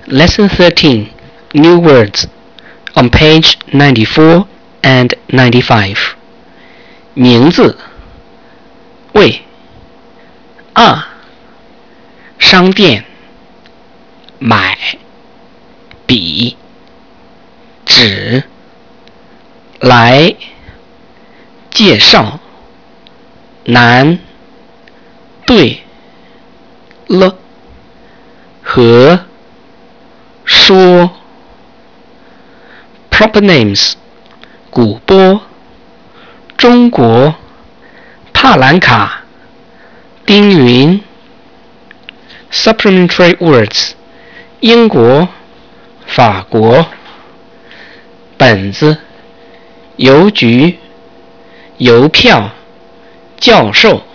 Lesson 13, New Words, on page 94 and 95. 名字为商店买笔纸来介绍难对了和说 Proper names 古波中国帕兰卡丁云 Supplementary words 英国法国本子邮局邮票教授